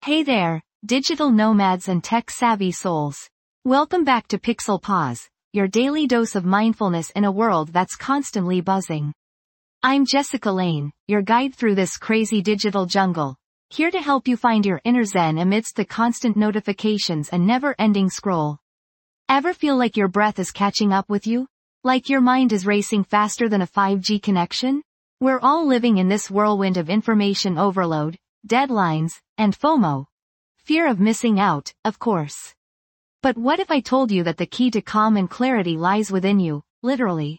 Hey there, digital nomads and tech-savvy souls. Welcome back to Pixel Pause, your daily dose of mindfulness in a world that's constantly buzzing. I'm Jessica Lane, your guide through this crazy digital jungle, here to help you find your inner zen amidst the constant notifications and never-ending scroll. Ever feel like your breath is catching up with you? Like your mind is racing faster than a 5G connection? We're all living in this whirlwind of information overload, deadlines, and FOMO. Fear of missing out, of course. But what if I told you that the key to calm and clarity lies within you, literally?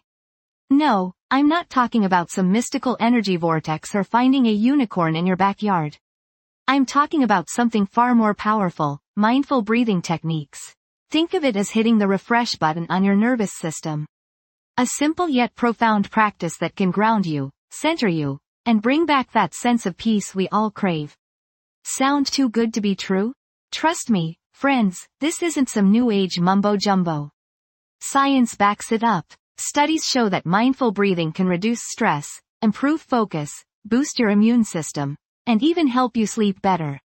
No, I'm not talking about some mystical energy vortex or finding a unicorn in your backyard. I'm talking about something far more powerful, mindful breathing techniques. Think of it as hitting the refresh button on your nervous system. A simple yet profound practice that can ground you, center you, and bring back that sense of peace we all crave. Sound too good to be true? Trust me, friends, this isn't some new age mumbo-jumbo. Science backs it up. Studies show that mindful breathing can reduce stress, improve focus, boost your immune system, and even help you sleep better.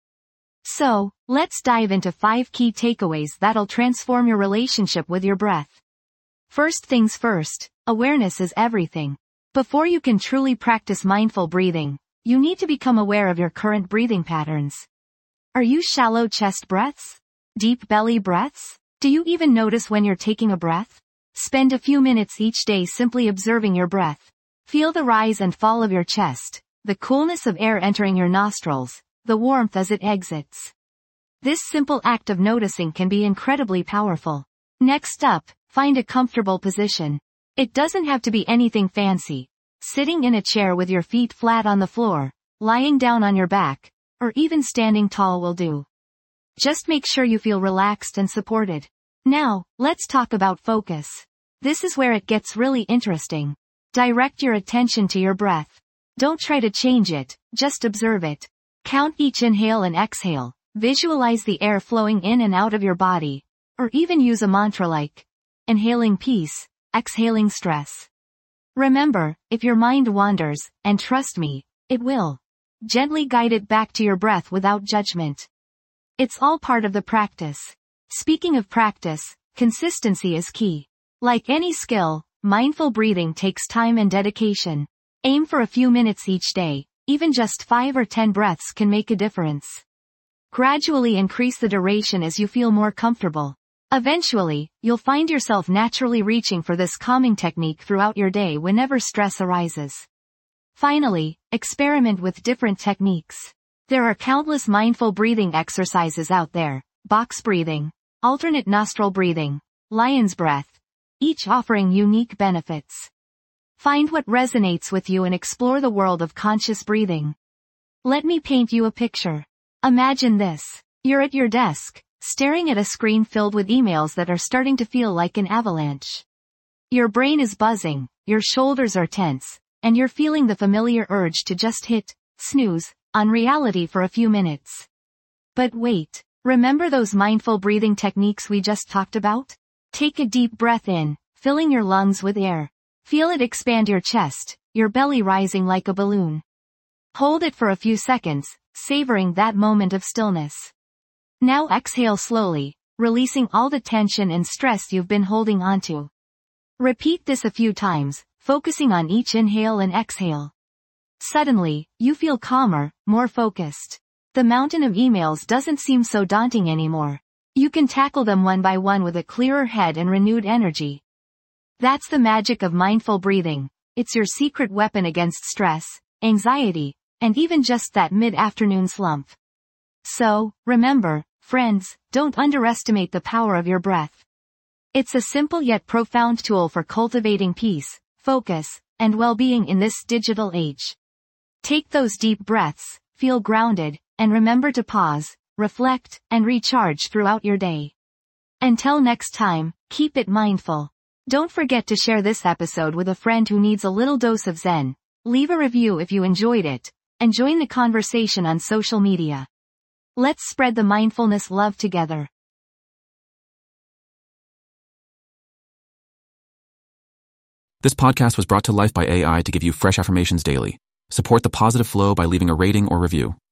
So, let's dive into 5 key takeaways that'll transform your relationship with your breath. First things first, awareness is everything. Before you can truly practice mindful breathing, you need to become aware of your current breathing patterns. Are you shallow chest breaths? Deep belly breaths? Do you even notice when you're taking a breath? Spend a few minutes each day simply observing your breath. Feel the rise and fall of your chest, the coolness of air entering your nostrils, the warmth as it exits. This simple act of noticing can be incredibly powerful. Next up, find a comfortable position. It doesn't have to be anything fancy. Sitting in a chair with your feet flat on the floor, lying down on your back, or even standing tall will do. Just make sure you feel relaxed and supported. Now, let's talk about focus. This is where it gets really interesting. Direct your attention to your breath. Don't try to change it, just observe it. Count each inhale and exhale, visualize the air flowing in and out of your body, or even use a mantra like, inhaling peace, exhaling stress. Remember, if your mind wanders, and trust me, it will, gently guide it back to your breath without judgment. It's all part of the practice. Speaking of practice, consistency is key. Like any skill, mindful breathing takes time and dedication. Aim for a few minutes each day, even just 5 or 10 breaths can make a difference. Gradually increase the duration as you feel more comfortable. Eventually, you'll find yourself naturally reaching for this calming technique throughout your day whenever stress arises. Finally, experiment with different techniques. There are countless mindful breathing exercises out there: box breathing, alternate nostril breathing, lion's breath, each offering unique benefits. Find what resonates with you and explore the world of conscious breathing. Let me paint you a picture. Imagine this. You're at your desk, staring at a screen filled with emails that are starting to feel like an avalanche. Your brain is buzzing, your shoulders are tense, and you're feeling the familiar urge to just hit snooze on reality for a few minutes. But wait, remember those mindful breathing techniques we just talked about? Take a deep breath in, filling your lungs with air. Feel it expand your chest, your belly rising like a balloon. Hold it for a few seconds, savoring that moment of stillness. Now exhale slowly, releasing all the tension and stress you've been holding onto. Repeat this a few times, focusing on each inhale and exhale. Suddenly, you feel calmer, more focused. The mountain of emails doesn't seem so daunting anymore. You can tackle them one by one with a clearer head and renewed energy. That's the magic of mindful breathing. It's your secret weapon against stress, anxiety, and even just that mid-afternoon slump. So, remember, friends, don't underestimate the power of your breath. It's a simple yet profound tool for cultivating peace, focus, and well-being in this digital age. Take those deep breaths, feel grounded, and remember to pause, reflect, and recharge throughout your day. Until next time, keep it mindful. Don't forget to share this episode with a friend who needs a little dose of Zen. Leave a review if you enjoyed it, and join the conversation on social media. Let's spread the mindfulness love together. This podcast was brought to life by AI to give you fresh affirmations daily. Support the positive flow by leaving a rating or review.